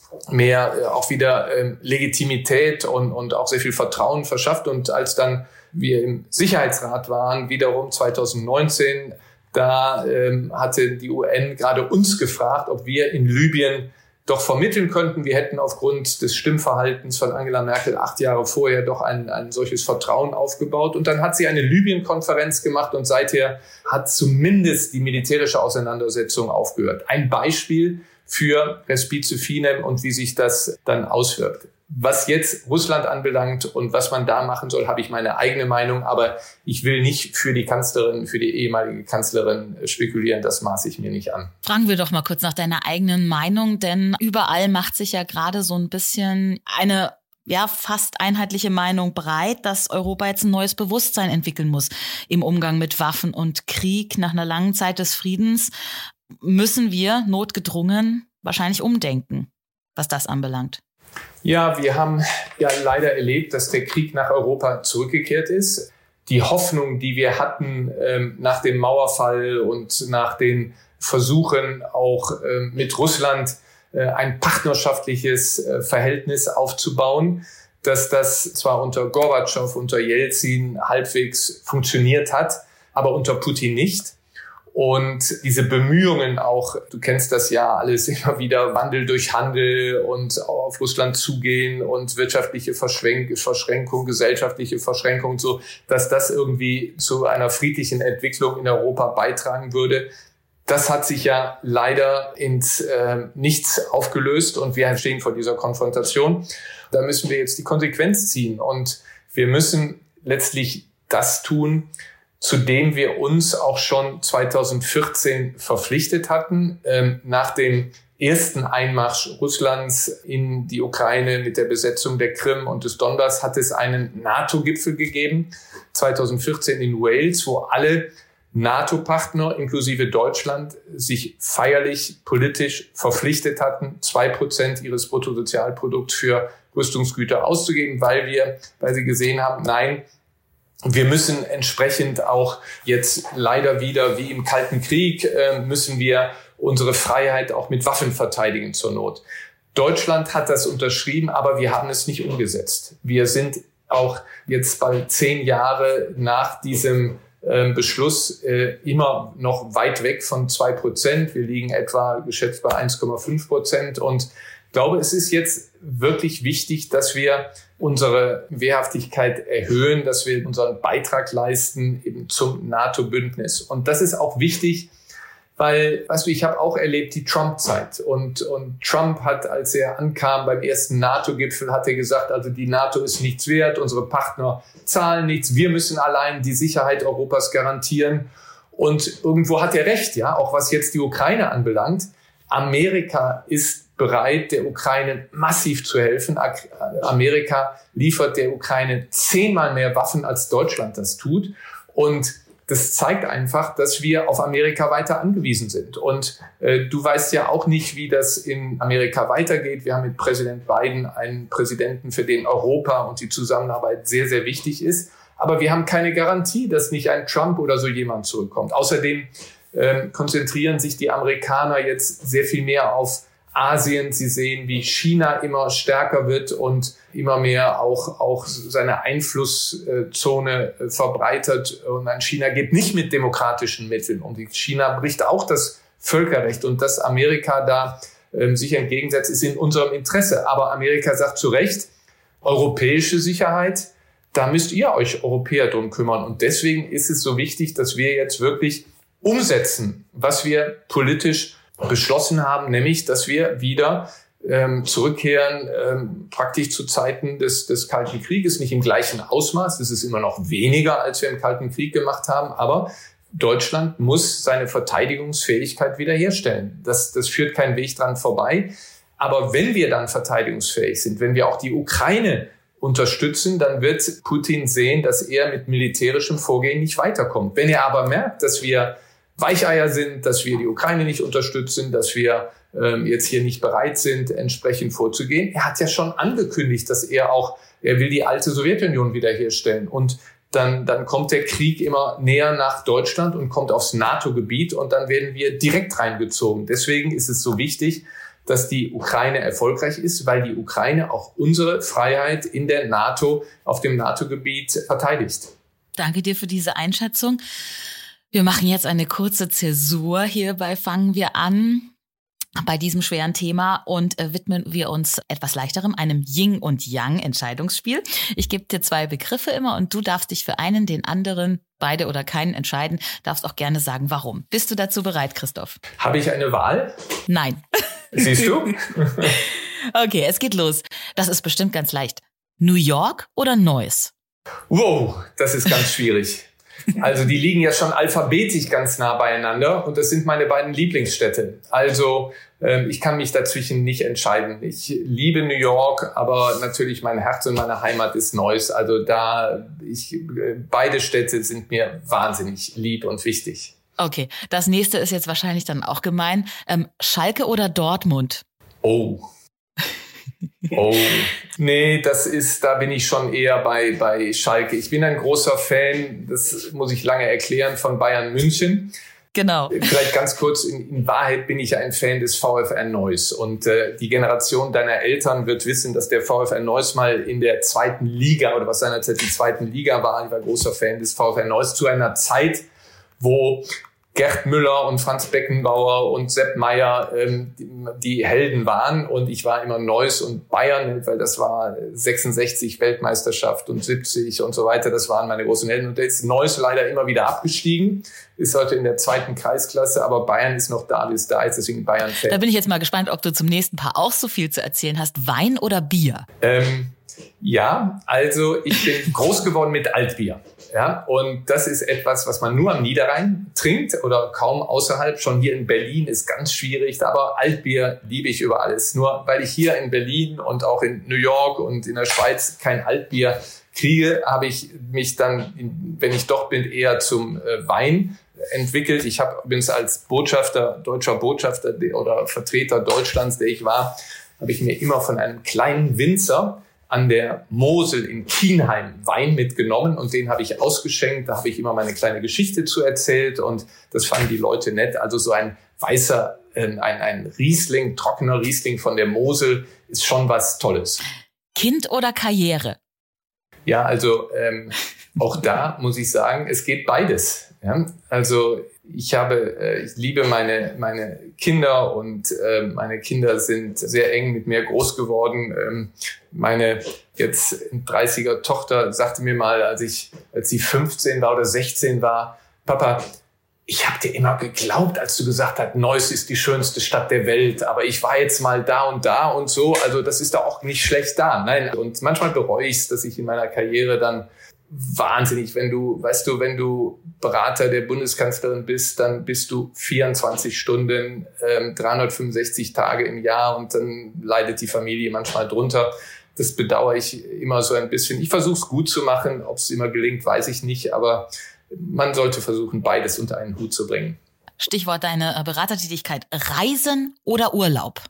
mehr äh, auch wieder äh, Legitimität und, und auch sehr viel Vertrauen verschafft. Und als dann wir im Sicherheitsrat waren, wiederum zweitausendneunzehn, da ähm, hatte die U N gerade uns gefragt, ob wir in Libyen doch vermitteln könnten. Wir hätten aufgrund des Stimmverhaltens von Angela Merkel acht Jahre vorher doch ein, ein solches Vertrauen aufgebaut. Und dann hat sie eine Libyen-Konferenz gemacht und seither hat zumindest die militärische Auseinandersetzung aufgehört. Ein Beispiel für Respice finem und wie sich das dann auswirkt. Was jetzt Russland anbelangt und was man da machen soll, habe ich meine eigene Meinung. Aber ich will nicht für die Kanzlerin, für die ehemalige Kanzlerin spekulieren. Das maße ich mir nicht an. Fragen wir doch mal kurz nach deiner eigenen Meinung, denn überall macht sich ja gerade so ein bisschen eine ja fast einheitliche Meinung breit, dass Europa jetzt ein neues Bewusstsein entwickeln muss im Umgang mit Waffen und Krieg. Nach einer langen Zeit des Friedens müssen wir notgedrungen wahrscheinlich umdenken, was das anbelangt. Ja, wir haben ja leider erlebt, dass der Krieg nach Europa zurückgekehrt ist. Die Hoffnung, die wir hatten ähm, nach dem Mauerfall und nach den Versuchen auch ähm, mit Russland äh, ein partnerschaftliches äh, Verhältnis aufzubauen, dass das zwar unter Gorbatschow, unter Jelzin halbwegs funktioniert hat, aber unter Putin nicht. Und diese Bemühungen auch, du kennst das ja alles immer wieder, Wandel durch Handel und auf Russland zugehen und wirtschaftliche Verschränk- Verschränkung, gesellschaftliche Verschränkung, so, dass das irgendwie zu einer friedlichen Entwicklung in Europa beitragen würde. Das hat sich ja leider ins äh, Nichts aufgelöst und wir stehen vor dieser Konfrontation. Da müssen wir jetzt die Konsequenz ziehen und wir müssen letztlich das tun, zu dem wir uns auch schon zweitausendvierzehn verpflichtet hatten, ähm, nach dem ersten Einmarsch Russlands in die Ukraine mit der Besetzung der Krim und des Donbass hat es einen NATO-Gipfel gegeben, zweitausendvierzehn in Wales, wo alle NATO-Partner inklusive Deutschland sich feierlich politisch verpflichtet hatten, zwei Prozent ihres Bruttosozialprodukts für Rüstungsgüter auszugeben, weil wir, weil sie gesehen haben, nein, wir müssen entsprechend auch jetzt leider wieder wie im Kalten Krieg, äh, müssen wir unsere Freiheit auch mit Waffen verteidigen zur Not. Deutschland hat das unterschrieben, aber wir haben es nicht umgesetzt. Wir sind auch jetzt bald zehn Jahre nach diesem äh, Beschluss äh, immer noch weit weg von zwei Prozent. Wir liegen etwa geschätzt bei eins Komma fünf Prozent und ich glaube, es ist jetzt wirklich wichtig, dass wir unsere Wehrhaftigkeit erhöhen, dass wir unseren Beitrag leisten eben zum NATO-Bündnis. Und das ist auch wichtig, weil, weißt du, ich habe auch erlebt die Trump-Zeit. Und, und Trump hat, als er ankam beim ersten NATO-Gipfel, hat er gesagt, also die NATO ist nichts wert, unsere Partner zahlen nichts, wir müssen allein die Sicherheit Europas garantieren. Und irgendwo hat er recht, ja, auch was jetzt die Ukraine anbelangt. Amerika ist bereit, der Ukraine massiv zu helfen. Amerika liefert der Ukraine zehnmal mehr Waffen, als Deutschland das tut. Und das zeigt einfach, dass wir auf Amerika weiter angewiesen sind. Und äh, du weißt ja auch nicht, wie das in Amerika weitergeht. Wir haben mit Präsident Biden einen Präsidenten, für den Europa und die Zusammenarbeit sehr, sehr wichtig ist. Aber wir haben keine Garantie, dass nicht ein Trump oder so jemand zurückkommt. Außerdem äh, konzentrieren sich die Amerikaner jetzt sehr viel mehr auf Asien. Sie sehen, wie China immer stärker wird und immer mehr auch, auch seine Einflusszone verbreitert. Und an China geht nicht mit demokratischen Mitteln. Und China bricht auch das Völkerrecht. Und dass Amerika da ähm, sich entgegensetzt, ist in unserem Interesse. Aber Amerika sagt zu Recht, europäische Sicherheit, da müsst ihr euch Europäer drum kümmern. Und deswegen ist es so wichtig, dass wir jetzt wirklich umsetzen, was wir politisch beschlossen haben, nämlich, dass wir wieder ähm, zurückkehren ähm, praktisch zu Zeiten des, des Kalten Krieges, nicht im gleichen Ausmaß. Das ist immer noch weniger, als wir im Kalten Krieg gemacht haben, aber Deutschland muss seine Verteidigungsfähigkeit wiederherstellen. Das, das führt kein Weg dran vorbei. Aber wenn wir dann verteidigungsfähig sind, wenn wir auch die Ukraine unterstützen, dann wird Putin sehen, dass er mit militärischem Vorgehen nicht weiterkommt. Wenn er aber merkt, dass wir Weicheier sind, dass wir die Ukraine nicht unterstützen, dass wir ähm, jetzt hier nicht bereit sind, entsprechend vorzugehen. Er hat ja schon angekündigt, dass er auch, er will die alte Sowjetunion wiederherstellen. Und dann, dann kommt der Krieg immer näher nach Deutschland und kommt aufs NATO-Gebiet und dann werden wir direkt reingezogen. Deswegen ist es so wichtig, dass die Ukraine erfolgreich ist, weil die Ukraine auch unsere Freiheit in der NATO, auf dem NATO-Gebiet verteidigt. Danke dir für diese Einschätzung. Wir machen jetzt eine kurze Zäsur. Hierbei fangen wir an bei diesem schweren Thema und äh, widmen wir uns etwas leichterem, einem Yin- und Yang-Entscheidungsspiel. Ich gebe dir zwei Begriffe immer und du darfst dich für einen, den anderen, beide oder keinen entscheiden. Darfst auch gerne sagen, warum. Bist du dazu bereit, Christoph? Habe ich eine Wahl? Nein. Siehst du? Okay, es geht los. Das ist bestimmt ganz leicht. New York oder Neuss? Wow, das ist ganz schwierig. Also die liegen ja schon alphabetisch ganz nah beieinander und das sind meine beiden Lieblingsstädte. Also ähm, ich kann mich dazwischen nicht entscheiden. Ich liebe New York, aber natürlich mein Herz und meine Heimat ist Neuss. Also da ich äh, beide Städte sind mir wahnsinnig lieb und wichtig. Okay, das nächste ist jetzt wahrscheinlich dann auch gemein. Ähm, Schalke oder Dortmund? Oh. Oh, nee, das ist, da bin ich schon eher bei, bei Schalke. Ich bin ein großer Fan, das muss ich lange erklären, von Bayern München. Genau. Vielleicht ganz kurz, in, in Wahrheit bin ich ein Fan des VfR Neuss. Und äh, die Generation deiner Eltern wird wissen, dass der VfR Neuss mal in der zweiten Liga, oder was seinerzeit die zweiten Liga war, ich war großer Fan des VfR Neuss, zu einer Zeit, wo Gerd Müller und Franz Beckenbauer und Sepp Maier ähm, die, die Helden waren. Und ich war immer Neuss und Bayern, weil das war sechsundsechzig Weltmeisterschaft und siebzig und so weiter. Das waren meine großen Helden. Und da ist Neuss leider immer wieder abgestiegen, ist heute in der zweiten Kreisklasse, aber Bayern ist noch da, wie es da ist, deswegen Bayern-Fan. Da bin ich jetzt mal gespannt, ob du zum nächsten Paar auch so viel zu erzählen hast. Wein oder Bier? Ähm, ja, also ich bin groß geworden mit Altbier. Ja, und das ist etwas, was man nur am Niederrhein trinkt oder kaum außerhalb. Schon hier in Berlin ist ganz schwierig, aber Altbier liebe ich über alles. Nur weil ich hier in Berlin und auch in New York und in der Schweiz kein Altbier kriege, habe ich mich dann, wenn ich doch bin, eher zum Wein entwickelt. Ich habe übrigens als Botschafter, deutscher Botschafter oder Vertreter Deutschlands, der ich war, habe ich mir immer von einem kleinen Winzer an der Mosel in Kienheim Wein mitgenommen und den habe ich ausgeschenkt. Da habe ich immer meine kleine Geschichte zu erzählt und das fanden die Leute nett. Also so ein weißer, äh, ein, ein Riesling, trockener Riesling von der Mosel ist schon was Tolles. Kind oder Karriere? Ja, also ähm, auch da muss ich sagen, es geht beides. Ja? Also ich habe, äh, ich liebe meine meine Kinder und äh, meine Kinder sind sehr eng mit mir groß geworden. Ähm, meine jetzt dreißiger Tochter sagte mir mal, als ich, als sie fünfzehn war oder sechzehn war, Papa, ich habe dir immer geglaubt, als du gesagt hast, Neuss ist die schönste Stadt der Welt, aber ich war jetzt mal da und da und so, also das ist doch auch nicht schlecht da. Nein, und manchmal bereue ich es, dass ich in meiner Karriere dann wahnsinnig, wenn du, weißt du, wenn du Berater der Bundeskanzlerin bist, dann bist du vierundzwanzig Stunden, ähm, dreihundertfünfundsechzig Tage im Jahr und dann leidet die Familie manchmal drunter. Das bedauere ich immer so ein bisschen. Ich versuche es gut zu machen, ob es immer gelingt, weiß ich nicht, aber man sollte versuchen, beides unter einen Hut zu bringen. Stichwort deine Beratertätigkeit. Reisen oder Urlaub?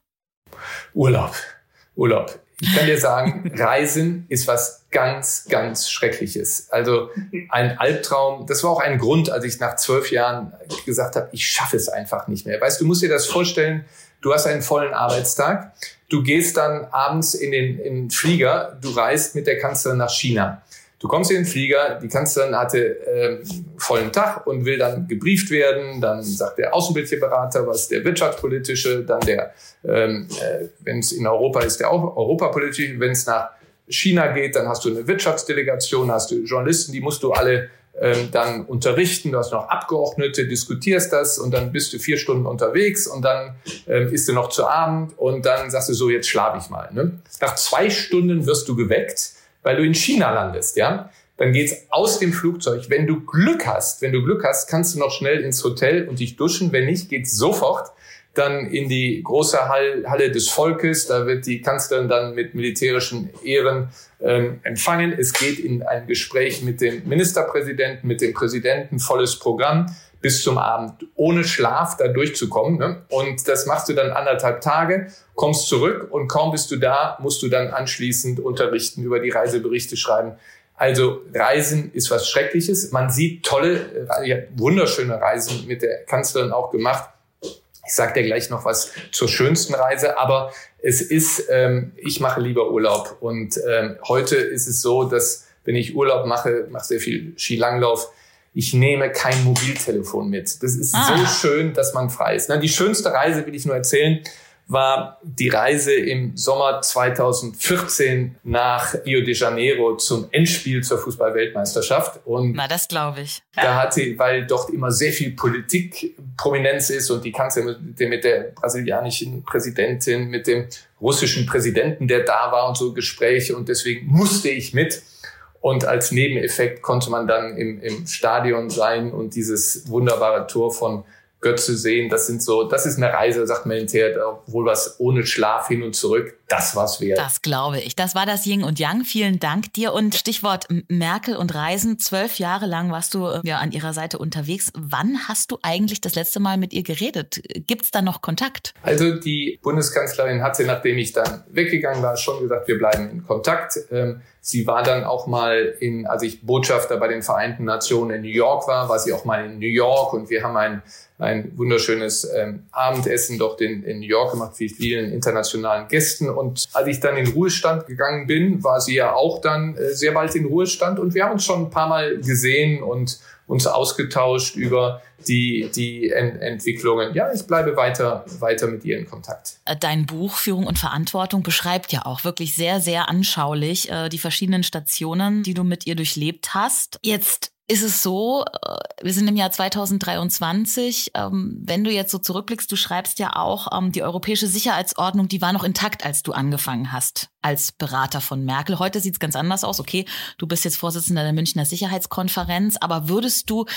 Urlaub. Urlaub. Ich kann dir sagen, Reisen ist was ganz, ganz Schreckliches. Also ein Albtraum. Das war auch ein Grund, als ich nach zwölf Jahren gesagt habe, ich schaffe es einfach nicht mehr. Weißt du, du musst dir das vorstellen, du hast einen vollen Arbeitstag. Du gehst dann abends in den, in den Flieger. Du reist mit der Kanzlerin nach China. Du kommst in den Flieger, die Kanzlerin hatte äh, vollen Tag und will dann gebrieft werden. Dann sagt der Außenpolitikberater, was der wirtschaftspolitische, dann der, ähm, äh, wenn es in Europa ist, der auch europapolitische. Wenn es nach China geht, dann hast du eine Wirtschaftsdelegation, hast du Journalisten, die musst du alle ähm, dann unterrichten. Du hast noch Abgeordnete, diskutierst das und dann bist du vier Stunden unterwegs und dann ähm, isst du noch zu Abend und dann sagst du so, jetzt schlafe ich mal. Ne? Nach zwei Stunden wirst du geweckt, weil du in China landest, ja, dann geht's aus dem Flugzeug. Wenn du Glück hast, wenn du Glück hast, kannst du noch schnell ins Hotel und dich duschen. Wenn nicht, geht's sofort dann in die große Halle des Volkes. Da wird die Kanzlerin dann mit militärischen Ehren ähm, empfangen. Es geht in ein Gespräch mit dem Ministerpräsidenten, mit dem Präsidenten, volles Programm, bis zum Abend ohne Schlaf da durchzukommen. Ne? Und das machst du dann anderthalb Tage, kommst zurück und kaum bist du da, musst du dann anschließend unterrichten, über die Reiseberichte schreiben. Also Reisen ist was Schreckliches. Man sieht tolle, ja, wunderschöne Reisen mit der Kanzlerin auch gemacht. Ich sage dir gleich noch was zur schönsten Reise, aber es ist, ähm, ich mache lieber Urlaub. Und ähm, heute ist es so, dass wenn ich Urlaub mache, mache sehr viel Skilanglauf, ich nehme kein Mobiltelefon mit. Das ist ah. so schön, dass man frei ist. Die schönste Reise, will ich nur erzählen, war die Reise im Sommer zweitausendvierzehn nach Rio de Janeiro zum Endspiel zur Fußball-Weltmeisterschaft. Und na, das glaube ich. Da hat sie, weil dort immer sehr viel Politikprominenz ist und die Kanzlerin mit der brasilianischen Präsidentin, mit dem russischen Präsidenten, der da war und so Gespräche. Und deswegen musste ich mit. Und als Nebeneffekt konnte man dann im, im Stadion sein und dieses wunderbare Tor von Götze sehen. Das sind so, das ist eine Reise, sagt man hinterher, obwohl was ohne Schlaf hin und zurück, das war's wert. Das glaube ich. Das war das Yin und Yang. Vielen Dank dir. Und Stichwort Merkel und Reisen. Zwölf Jahre lang warst du ja an ihrer Seite unterwegs. Wann hast du eigentlich das letzte Mal mit ihr geredet? Gibt's da noch Kontakt? Also die Bundeskanzlerin hatte, nachdem ich dann weggegangen war, schon gesagt, wir bleiben in Kontakt. Sie war dann auch mal in, als ich Botschafter bei den Vereinten Nationen in New York war, war sie auch mal in New York und wir haben ein, ein wunderschönes ähm, Abendessen dort in, in New York gemacht, mit vielen internationalen Gästen. Und als ich dann in Ruhestand gegangen bin, war sie ja auch dann äh, sehr bald in Ruhestand und wir haben uns schon ein paar Mal gesehen und uns ausgetauscht über die, die Ent- Entwicklungen. Ja, ich bleibe weiter, weiter mit ihr in Kontakt. Dein Buch Führung und Verantwortung beschreibt ja auch wirklich sehr, sehr anschaulich äh, die verschiedenen Stationen, die du mit ihr durchlebt hast. Jetzt ist es so, wir sind im Jahr zweitausenddreiundzwanzig, wenn du jetzt so zurückblickst, du schreibst ja auch, die europäische Sicherheitsordnung, die war noch intakt, als du angefangen hast als Berater von Merkel. Heute sieht es ganz anders aus. Okay, du bist jetzt Vorsitzender der Münchner Sicherheitskonferenz, aber würdest du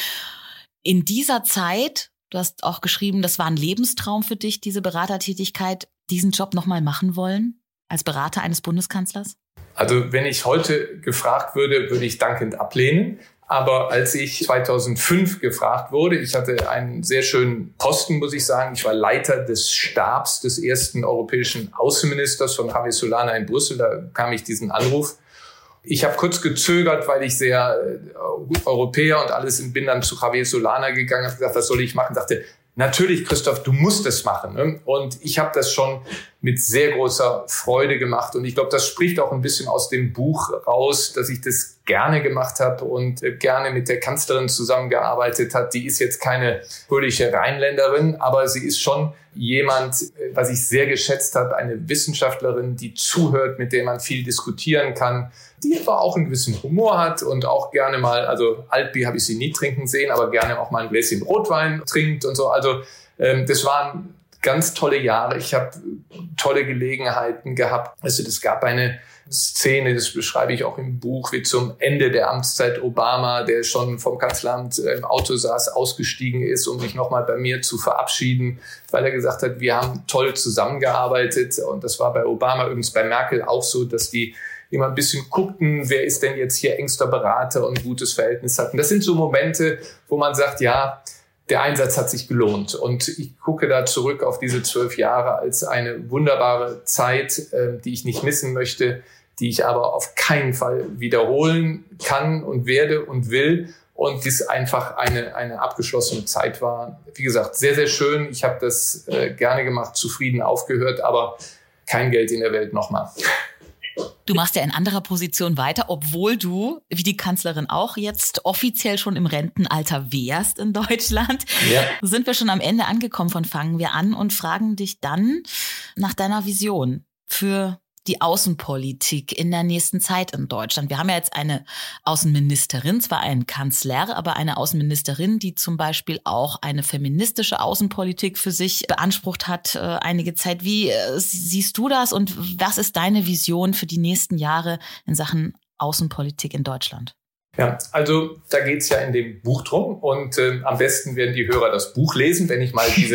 in dieser Zeit, du hast auch geschrieben, das war ein Lebenstraum für dich, diese Beratertätigkeit, diesen Job nochmal machen wollen als Berater eines Bundeskanzlers? Also wenn ich heute gefragt würde, würde ich dankend ablehnen. Aber als ich zweitausendfünf gefragt wurde, ich hatte einen sehr schönen Posten, muss ich sagen. Ich war Leiter des Stabs des ersten europäischen Außenministers von Javier Solana in Brüssel. Da bekam ich diesen Anruf. Ich habe kurz gezögert, weil ich sehr äh, Europäer und alles bin dann zu Javier Solana gegangen, habe gesagt, was soll ich machen? Dachte, natürlich, Christoph, du musst es machen. Ne? Und ich habe das schon mit sehr großer Freude gemacht. Und ich glaube, das spricht auch ein bisschen aus dem Buch raus, dass ich das gerne gemacht habe und gerne mit der Kanzlerin zusammengearbeitet hat. Die ist jetzt keine fröhliche Rheinländerin, aber sie ist schon jemand, was ich sehr geschätzt habe, eine Wissenschaftlerin, die zuhört, mit der man viel diskutieren kann, die aber auch einen gewissen Humor hat und auch gerne mal, also Altbier habe ich sie nie trinken sehen, aber gerne auch mal ein Gläschen Rotwein trinkt und so. Also ähm, das waren ganz tolle Jahre. Ich habe tolle Gelegenheiten gehabt. Also es gab eine Szene, das beschreibe ich auch im Buch, wie zum Ende der Amtszeit Obama, der schon vom Kanzleramt im Auto saß, ausgestiegen ist, um sich nochmal bei mir zu verabschieden, weil er gesagt hat, wir haben toll zusammengearbeitet. Und das war bei Obama, übrigens bei Merkel auch so, dass die immer ein bisschen guckten, wer ist denn jetzt hier engster Berater und ein gutes Verhältnis hatten. Das sind so Momente, wo man sagt, ja, der Einsatz hat sich gelohnt. Und ich gucke da zurück auf diese zwölf Jahre als eine wunderbare Zeit, die ich nicht missen möchte, die ich aber auf keinen Fall wiederholen kann und werde und will. Und dies einfach eine, eine abgeschlossene Zeit war. Wie gesagt, sehr, sehr schön. Ich habe das äh, gerne gemacht, zufrieden aufgehört, aber kein Geld in der Welt nochmal. Du machst ja in anderer Position weiter, obwohl du, wie die Kanzlerin auch, jetzt offiziell schon im Rentenalter wärst in Deutschland. Ja. Sind wir schon am Ende angekommen von Fangen wir an und fragen dich dann nach deiner Vision für die Außenpolitik in der nächsten Zeit in Deutschland. Wir haben ja jetzt eine Außenministerin, zwar einen Kanzler, aber eine Außenministerin, die zum Beispiel auch eine feministische Außenpolitik für sich beansprucht hat, äh, einige Zeit. Wie äh, siehst du das und was ist deine Vision für die nächsten Jahre in Sachen Außenpolitik in Deutschland? Ja, also da geht's ja in dem Buch drum und äh, am besten werden die Hörer das Buch lesen, wenn ich mal diese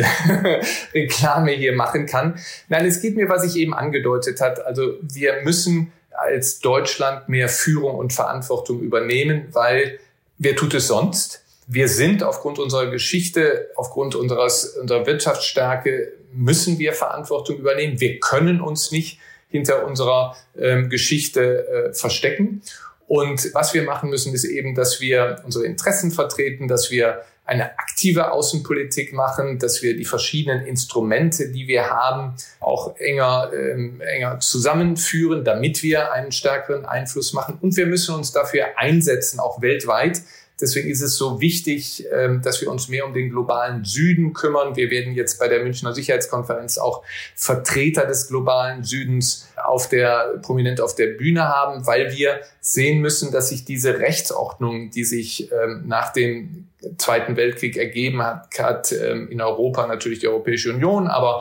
Reklame hier machen kann. Nein, es geht mir, was ich eben angedeutet hat. Also wir müssen als Deutschland mehr Führung und Verantwortung übernehmen, weil wer tut es sonst? Wir sind aufgrund unserer Geschichte, aufgrund unseres, unserer Wirtschaftsstärke, müssen wir Verantwortung übernehmen. Wir können uns nicht hinter unserer ähm, Geschichte äh, verstecken. Und was wir machen müssen, ist eben, dass wir unsere Interessen vertreten, dass wir eine aktive Außenpolitik machen, dass wir die verschiedenen Instrumente, die wir haben, auch enger, ähm, enger zusammenführen, damit wir einen stärkeren Einfluss machen. Und wir müssen uns dafür einsetzen, auch weltweit. Deswegen ist es so wichtig, dass wir uns mehr um den globalen Süden kümmern. Wir werden jetzt bei der Münchner Sicherheitskonferenz auch Vertreter des globalen Südens auf der, prominent auf der Bühne haben, weil wir sehen müssen, dass sich diese Rechtsordnung, die sich nach dem Zweiten Weltkrieg ergeben hat, hat in Europa natürlich die Europäische Union, aber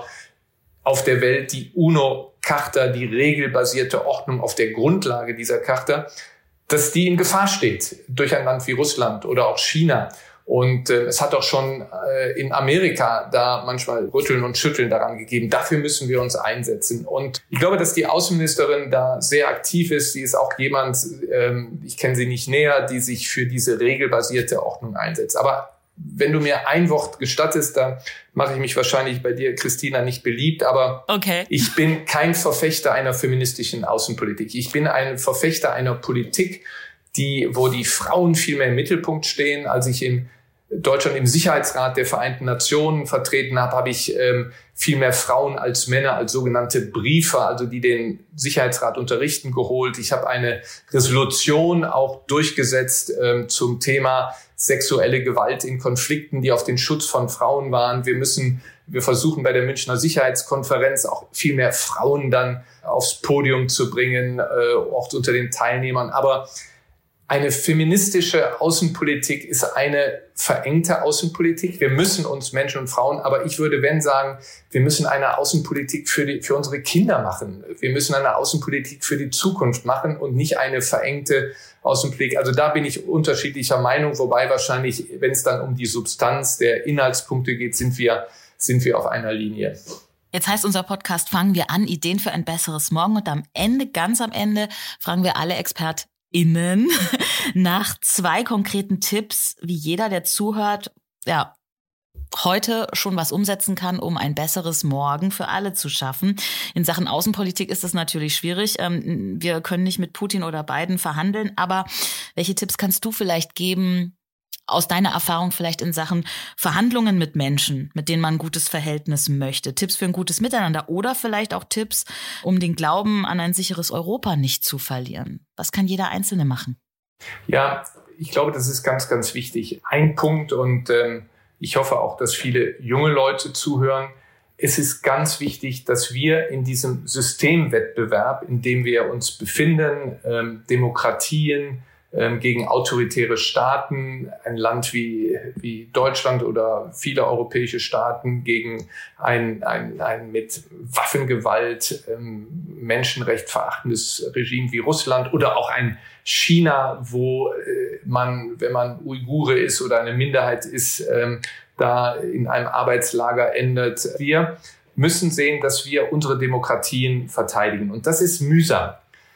auf der Welt die UNO-Charta, die regelbasierte Ordnung auf der Grundlage dieser Charta, dass die in Gefahr steht durch ein Land wie Russland oder auch China. Und äh, es hat auch schon äh, in Amerika da manchmal Rütteln und Schütteln daran gegeben. Dafür müssen wir uns einsetzen. Und ich glaube, dass die Außenministerin da sehr aktiv ist. Sie ist auch jemand, ähm, ich kenne sie nicht näher, die sich für diese regelbasierte Ordnung einsetzt. Aber wenn du mir ein Wort gestattest, dann mache ich mich wahrscheinlich bei dir, Christina, nicht beliebt, aber okay. Ich bin kein Verfechter einer feministischen Außenpolitik. Ich bin ein Verfechter einer Politik, die, wo die Frauen viel mehr im Mittelpunkt stehen. Als ich in Deutschland im Sicherheitsrat der Vereinten Nationen vertreten habe, habe ich ähm, viel mehr Frauen als Männer, als sogenannte Briefer, also die den Sicherheitsrat unterrichten, geholt. Ich habe eine Resolution auch durchgesetzt ähm, zum Thema sexuelle Gewalt in Konflikten, die auf den Schutz von Frauen waren. Wir müssen, wir versuchen bei der Münchner Sicherheitskonferenz auch viel mehr Frauen dann aufs Podium zu bringen, äh, auch unter den Teilnehmern. Aber eine feministische Außenpolitik ist eine verengte Außenpolitik. Wir müssen uns Menschen und Frauen, aber ich würde, wenn sagen, wir müssen eine Außenpolitik für die, für unsere Kinder machen. Wir müssen eine Außenpolitik für die Zukunft machen und nicht eine verengte Außenpolitik. Also da bin ich unterschiedlicher Meinung, wobei wahrscheinlich, wenn es dann um die Substanz der Inhaltspunkte geht, sind wir, sind wir auf einer Linie. Jetzt heißt unser Podcast Fangen wir an, Ideen für ein besseres Morgen. Und am Ende, ganz am Ende, fragen wir alle ExpertInnen nach zwei konkreten Tipps, wie jeder, der zuhört, ja, heute schon was umsetzen kann, um ein besseres Morgen für alle zu schaffen. In Sachen Außenpolitik ist das natürlich schwierig. Wir können nicht mit Putin oder Biden verhandeln, aber welche Tipps kannst du vielleicht geben, aus deiner Erfahrung vielleicht in Sachen Verhandlungen mit Menschen, mit denen man ein gutes Verhältnis möchte? Tipps für ein gutes Miteinander oder vielleicht auch Tipps, um den Glauben an ein sicheres Europa nicht zu verlieren? Was kann jeder Einzelne machen? Ja, ich glaube, das ist ganz, ganz wichtig. Ein Punkt, und ähm, ich hoffe auch, dass viele junge Leute zuhören. Es ist ganz wichtig, dass wir in diesem Systemwettbewerb, in dem wir uns befinden, ähm, Demokratien, gegen autoritäre Staaten, ein Land wie, wie Deutschland oder viele europäische Staaten gegen ein, ein, ein mit Waffengewalt, ähm, Menschenrecht verachtendes Regime wie Russland oder auch ein China, wo äh, man, wenn man Uigure ist oder eine Minderheit ist, ähm, da in einem Arbeitslager endet. Wir müssen sehen, dass wir unsere Demokratien verteidigen. Und das ist mühsam.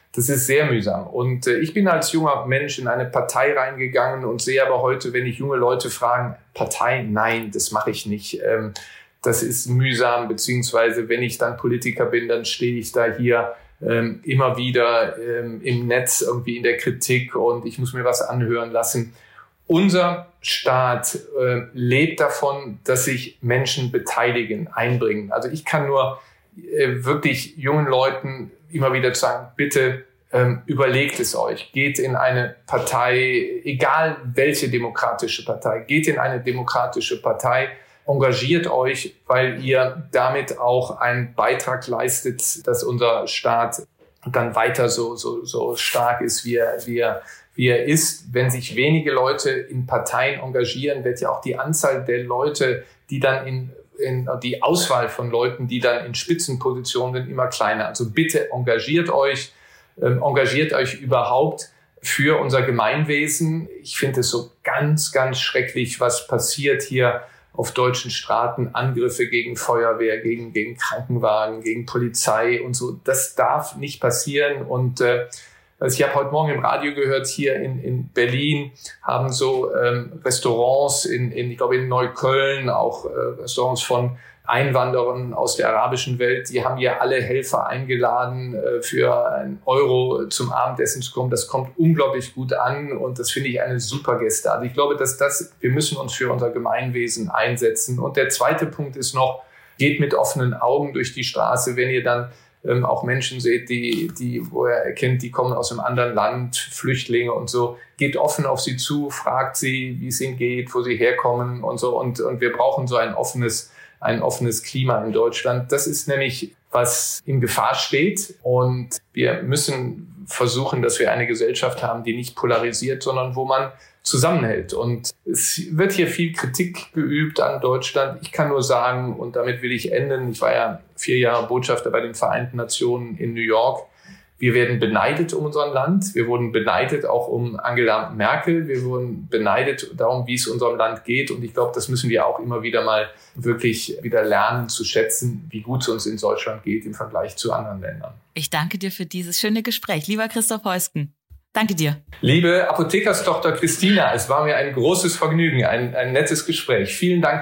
Das ist sehr mühsam. Und äh, ich bin als junger Mensch in eine Partei reingegangen und sehe aber heute, wenn ich junge Leute fragen, Partei, nein, das mache ich nicht. Ähm, das ist mühsam, beziehungsweise wenn ich dann Politiker bin, dann stehe ich da hier ähm, immer wieder ähm, im Netz irgendwie in der Kritik und ich muss mir was anhören lassen. Unser Staat äh, lebt davon, dass sich Menschen beteiligen, einbringen. Also ich kann nur äh, wirklich jungen Leuten immer wieder sagen, bitte ähm, überlegt es euch. Geht in eine Partei, egal welche demokratische Partei, geht in eine demokratische Partei, engagiert euch, weil ihr damit auch einen Beitrag leistet, dass unser Staat dann weiter so, so, so stark ist, wie er, wie er, wie er ist. Wenn sich wenige Leute in Parteien engagieren, wird ja auch die Anzahl der Leute, die dann in In die Auswahl von Leuten, die dann in Spitzenpositionen sind, immer kleiner. Also bitte engagiert euch, ähm, engagiert euch überhaupt für unser Gemeinwesen. Ich finde es so ganz, ganz schrecklich, was passiert hier auf deutschen Straßen. Angriffe gegen Feuerwehr, gegen, gegen Krankenwagen, gegen Polizei und so. Das darf nicht passieren. Und äh, also ich habe heute Morgen im Radio gehört, hier in, in Berlin haben so ähm, Restaurants, in, in, ich glaube in Neukölln, auch äh, Restaurants von Einwanderern aus der arabischen Welt, die haben ja alle Helfer eingeladen, äh, für einen Euro zum Abendessen zu kommen. Das kommt unglaublich gut an und das finde ich eine super Geste. Also ich glaube, dass das, wir müssen uns für unser Gemeinwesen einsetzen. Und der zweite Punkt ist noch, geht mit offenen Augen durch die Straße, wenn ihr dann Ähm, auch Menschen seht, die, die, wo er erkennt, die kommen aus einem anderen Land, Flüchtlinge und so, geht offen auf sie zu, fragt sie, wie es ihnen geht, wo sie herkommen und so. Und, und wir brauchen so ein offenes, ein offenes Klima in Deutschland. Das ist nämlich, was in Gefahr steht. Und wir müssen versuchen, dass wir eine Gesellschaft haben, die nicht polarisiert, sondern wo man zusammenhält. Und es wird hier viel Kritik geübt an Deutschland. Ich kann nur sagen, und damit will ich enden, ich war ja vier Jahre Botschafter bei den Vereinten Nationen in New York. Wir werden beneidet um unser Land. Wir wurden beneidet auch um Angela Merkel. Wir wurden beneidet darum, wie es unserem Land geht. Und ich glaube, das müssen wir auch immer wieder mal wirklich wieder lernen zu schätzen, wie gut es uns in Deutschland geht im Vergleich zu anderen Ländern. Ich danke dir für dieses schöne Gespräch, lieber Christoph Heusken. Danke dir. Liebe Apothekerstochter Christina, es war mir ein großes Vergnügen, ein, ein nettes Gespräch. Vielen Dank.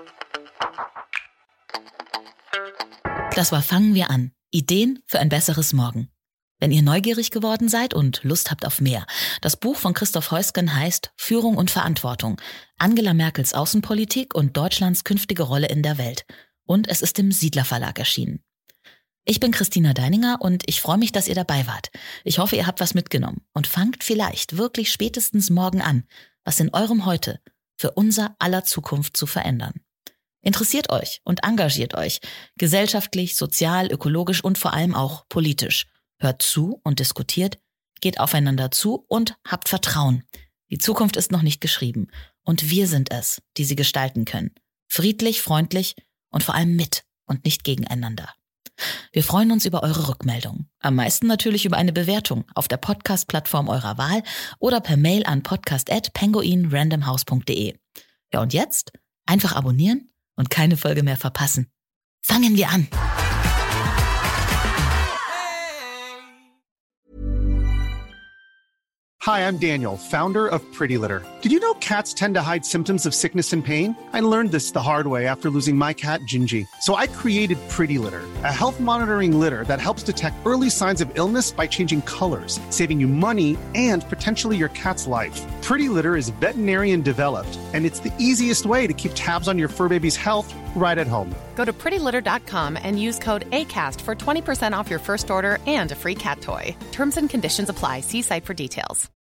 Das war Fangen wir an. Ideen für ein besseres Morgen. Wenn ihr neugierig geworden seid und Lust habt auf mehr, das Buch von Christoph Heusken heißt Führung und Verantwortung. Angela Merkels Außenpolitik und Deutschlands künftige Rolle in der Welt. Und es ist im Siedler Verlag erschienen. Ich bin Christina Deininger und ich freue mich, dass ihr dabei wart. Ich hoffe, ihr habt was mitgenommen und fangt vielleicht wirklich spätestens morgen an, was in eurem Heute für unser aller Zukunft zu verändern. Interessiert euch und engagiert euch, gesellschaftlich, sozial, ökologisch und vor allem auch politisch. Hört zu und diskutiert, geht aufeinander zu und habt Vertrauen. Die Zukunft ist noch nicht geschrieben und wir sind es, die sie gestalten können. Friedlich, freundlich und vor allem mit und nicht gegeneinander. Wir freuen uns über eure Rückmeldungen. Am meisten natürlich über eine Bewertung auf der Podcast-Plattform eurer Wahl oder per Mail an podcast at penguin random house punkt de. Ja, und jetzt einfach abonnieren und keine Folge mehr verpassen. Fangen wir an! Hi, I'm Daniel, founder of Pretty Litter. Did you know cats tend to hide symptoms of sickness and pain? I learned this the hard way after losing my cat, Gingy. So I created Pretty Litter, a health monitoring litter that helps detect early signs of illness by changing colors, saving you money and potentially your cat's life. Pretty Litter is veterinarian developed, and it's the easiest way to keep tabs on your fur baby's health right at home. Go to pretty litter dot com and use code ACAST for twenty percent off your first order and a free cat toy. Terms and conditions apply. See site for details.